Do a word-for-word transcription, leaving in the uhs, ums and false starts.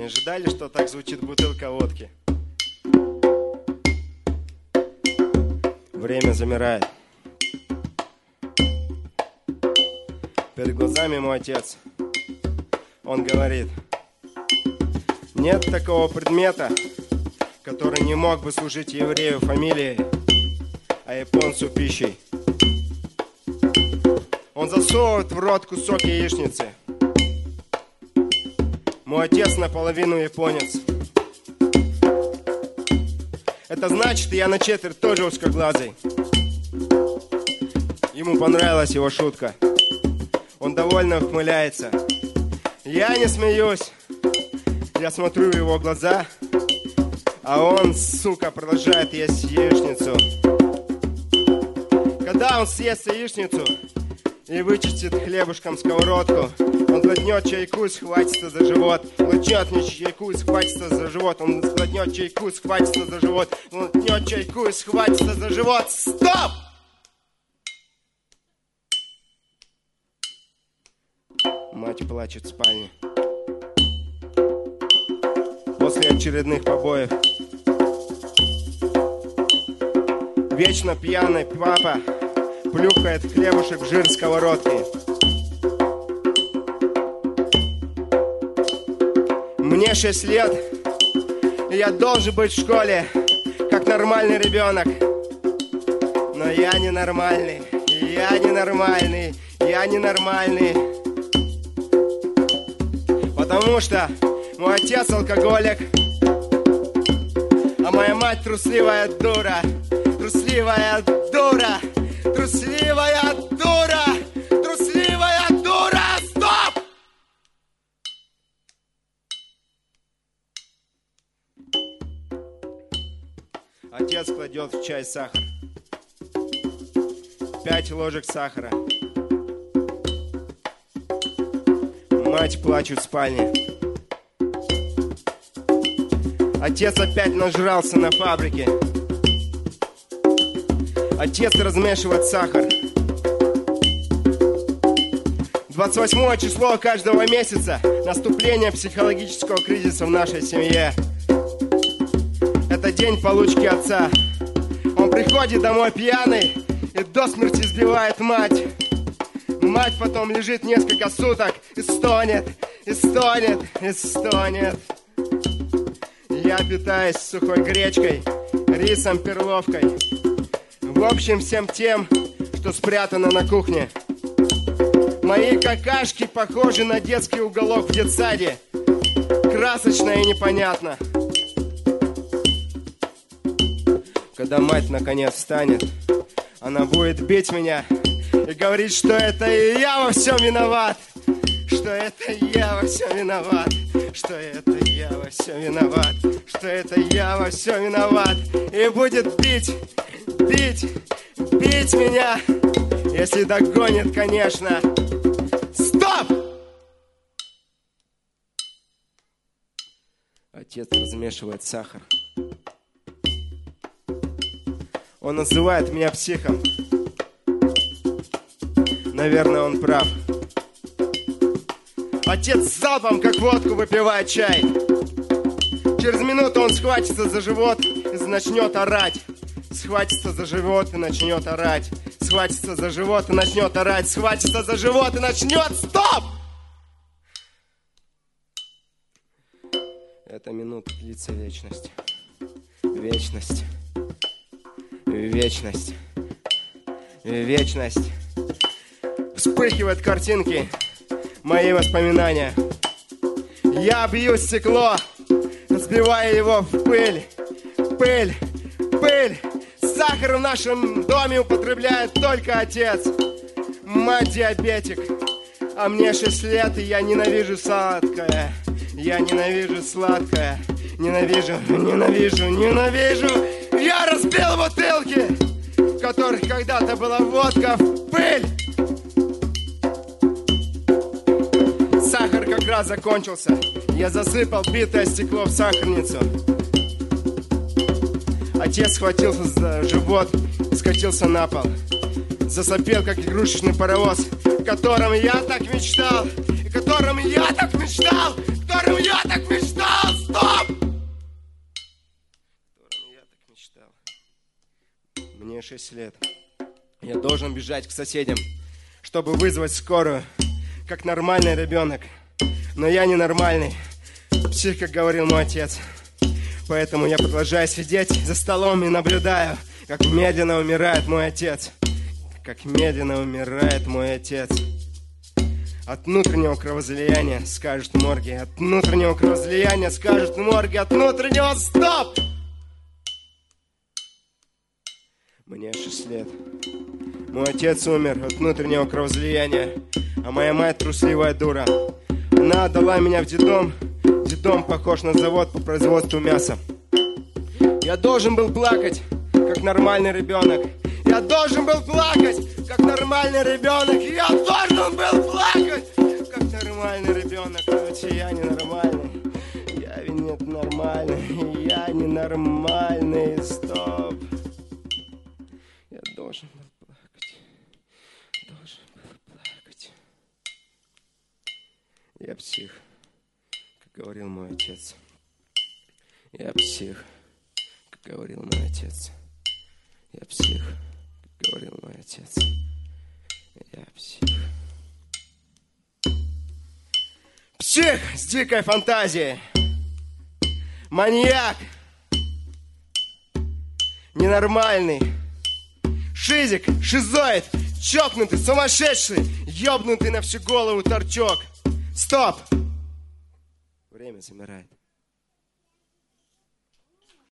ожидали, что так звучит бутылка водки? Время замирает. Перед глазами мой отец. Он говорит: нет такого предмета, который не мог бы служить еврею фамилией, а японцу пищей. Он засовывает в рот кусок яичницы. Мой отец наполовину японец. Это значит, я на четверть тоже узкоглазый. Ему понравилась его шутка. Он довольно ухмыляется. Я не смеюсь. Я смотрю в его глаза, а он, сука, продолжает есть яичницу. Когда он съест яичницу и вычистит хлебушком сковородку, он глотнет чайку и схватится за живот. Глотнет чайку и схватится за живот. Он глотнет чайку и схватится за живот. Он глотнет чайку и схватится за живот. Стоп! Мать плачет в спальне. После очередных побоев. Вечно пьяный папа плюхает хлебушек в жир сковородки. Мне шесть лет, и я должен быть в школе, как нормальный ребенок. Но я ненормальный, я ненормальный, я ненормальный. Потому что мой отец алкоголик, а моя мать трусливая дура. Трусливая дура, трусливая дура, трусливая дура. Стоп! Отец кладет в чай сахар. Пять ложек сахара. Мать плачет в спальне. Отец опять нажрался на фабрике. Отец размешивает сахар. двадцать восьмое число каждого месяца — наступление психологического кризиса в нашей семье. Это день получки отца. Он приходит домой пьяный и до смерти избивает мать. Мать потом лежит несколько суток и стонет, и стонет, и стонет. Я питаюсь сухой гречкой, рисом, перловкой. В общем, всем тем, что спрятано на кухне. Мои какашки похожи на детский уголок в детсаде. Красочно и непонятно. Когда мать наконец встанет, она будет бить меня и говорить, что это я во всем виноват. Что это я во всем виноват. Что это я во всем виноват. Что это я во всем виноват. И будет бить, бить, бить меня, если догонит, конечно. Стоп! Отец размешивает сахар. Он называет меня психом. Наверное, он прав. Отец залпом, как водку, выпивает чай. Через минуту он схватится за живот и начнет орать. Схватится за живот и начнет орать. Схватится за живот и начнет орать. Схватится за живот и начнет... Стоп! Эта минута длится вечность. Вечность. Вечность. Вечность. Вспыхивают картинки, мои воспоминания. Я бью стекло, разбивая его в пыль. Пыль, пыль. Сахар в нашем доме употребляет только отец. Мать диабетик, а мне шесть лет, и я ненавижу сладкое. Я ненавижу сладкое. Ненавижу, ненавижу, ненавижу. Я разбил бутылки, в которых когда-то была водка, в пыль. Сахар как раз закончился. Я засыпал битое стекло в сахарницу. Отец схватился за живот и скатился на пол. Засопел, как игрушечный паровоз, о котором я так мечтал, о котором я так мечтал. котором я так мечтал. Стоп! Которым я так мечтал. Мне шесть лет. Я должен бежать к соседям, чтобы вызвать скорую, как нормальный ребенок. Но я ненормальный, псих, как говорил мой отец. Поэтому я продолжаю сидеть за столом и наблюдаю, как медленно умирает мой отец. Как медленно умирает мой отец. От внутреннего кровоизлияния, скажут морги. От внутреннего кровоизлияния, скажут морги. От внутреннего стоп! Мне шесть лет. Мой отец умер от внутреннего кровоизлияния, а моя мать трусливая дура. Она отдала меня в детдом. Детдом похож на завод по производству мяса. Я должен был плакать, как нормальный ребенок. Я должен был плакать, как нормальный ребенок. Я должен был плакать, как нормальный ребенок. Но ведь я ненормальный. Я ведь нет нормальный. Я ненормальный. Стоп. Я должен был плакать. Должен был плакать. Я псих, как говорил мой отец. Я псих, как говорил мой отец. Я псих, как говорил мой отец. Я псих. Псих с дикой фантазией. Маньяк. Ненормальный. Шизик, шизоид, чокнутый, сумасшедший, ёбнутый на всю голову торчок. Стоп! Время замирает.